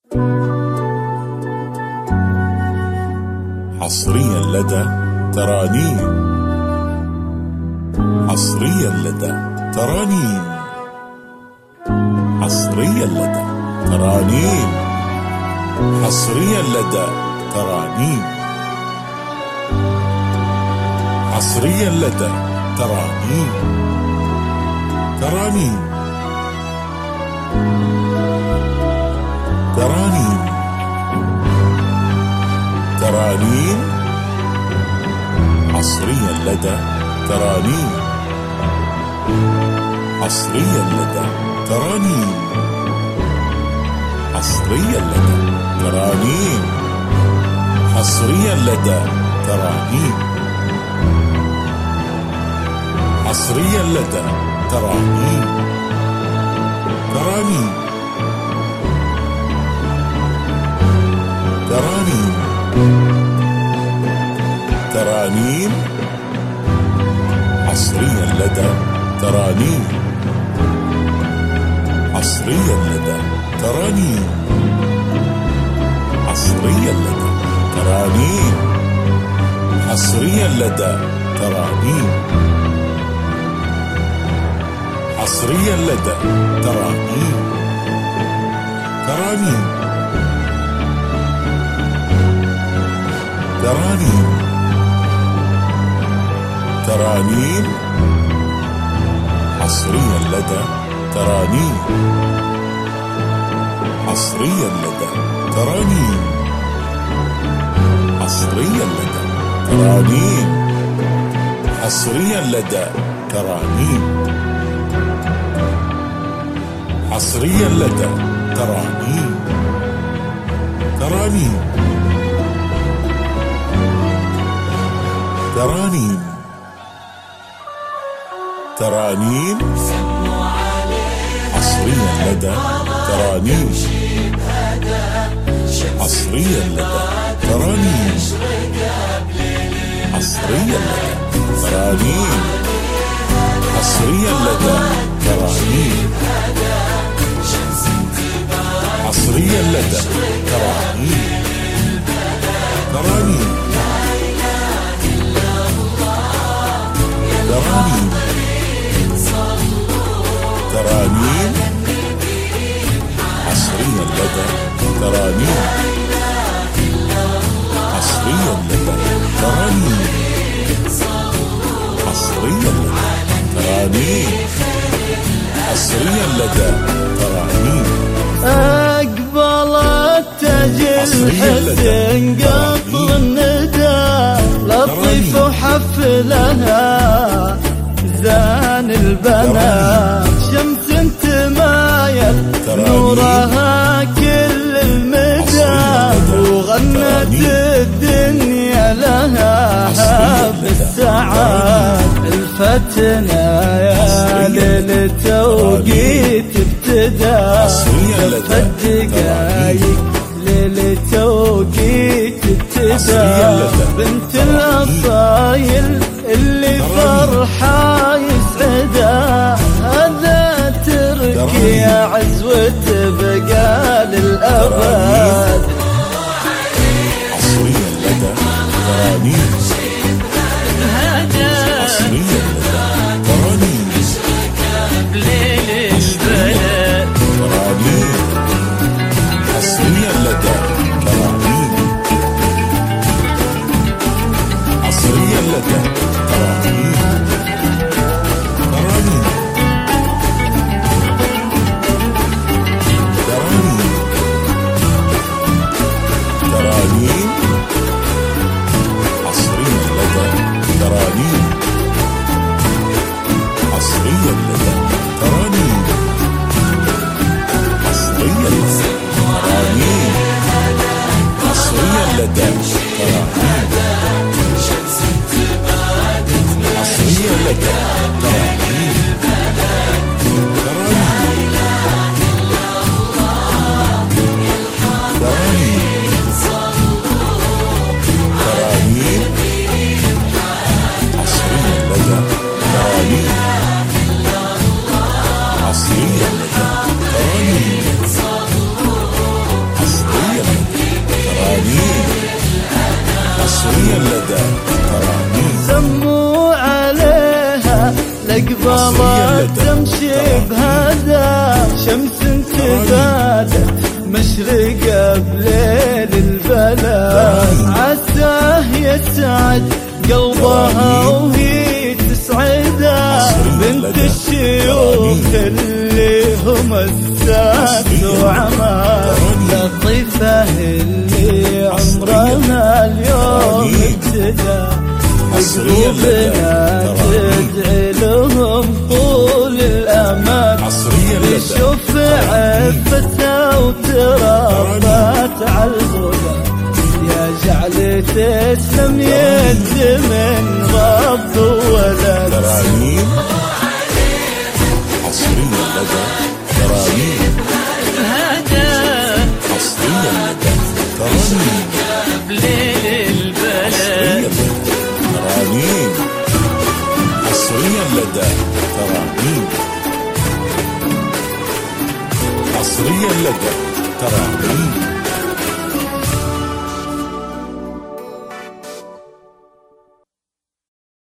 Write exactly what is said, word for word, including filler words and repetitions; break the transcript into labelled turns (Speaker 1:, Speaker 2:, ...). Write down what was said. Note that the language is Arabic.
Speaker 1: حصريا لدى ترانيم. حصريا لدى ترانيم. حصريا لدى ترانيم. حصريا لدى ترانيم. حصريا لدى ترانيم. ترانيم ترانيم ترانيم. حصريا لدى ترانيم. حصريا لدى ترانيم. حصريا لدى ترانيم. حصريا لدى ترانيم. حصريا لدى ترانيم. ترانيم ترانيم ترانيم. حصريا لدى ترانيم. حصريا لدى ترانيم. حصريا لدى ترانيم. حصريا لدى ترانيم. حصريا لدى ترانيم. ترانيم ترانيم ترانيم. حصريا لدى ترانيم. حصريا لدى ترانيم. حصريا لدى ترانيم. حصريا لدى ترانيم. حصريا لدى ترانيم. ترانيم ترانيم ترانيم. حصريا لدى ترانيم. حصريا لدى ترانيم. حصريا لدى ترانيم. حصريا لدى ترانيم. حصريا لدى ترانيم. ترانيم ترانيم ترانيم. حصريا لدى ترانيم. حصريا لدى ترانيم. حصريا لدى ترانيم. حصريا لدى ترانيم.
Speaker 2: أقبلت تجي الحسن قبل الندى لطيف وحفلها زان البنات شمس تمايل نورها كل المدى وغنت الدنيا لها حب السعاد الفتنة يا للتوقيت ابتدى الدقايق للتوقيت ابتدى بنت الأصايل اللي فرحة يسعدها هذا تركي يا عزوة بقى للأبد.
Speaker 1: حصريا لدى ترانيم. حصريا لدى ترانيم.
Speaker 2: بليل البلد
Speaker 1: ترانيم. حصريا لدى ترانيم. حصريا لدى ترانيم. ترانيم
Speaker 2: بادت مشرقة بليل البلد، عساه يسعد قلبها وهي تسعده، بنت الشيوخ اللي هم الساس وعمار، لطيفة اللي عمرها اليوم ابتدى، قلوبنا تدعي لهم طول الأمان، تشوف عفتها وتربت على الهدى، يا جعل تسلم يد من رب وولد.
Speaker 1: ترانيم حصريا لدى ترانيم
Speaker 2: الهدى
Speaker 1: حصريا لدى ترانيم
Speaker 2: بليل البلد،
Speaker 1: ترانيم حصريا لدى ترانيم حصريا لدى ترانيم.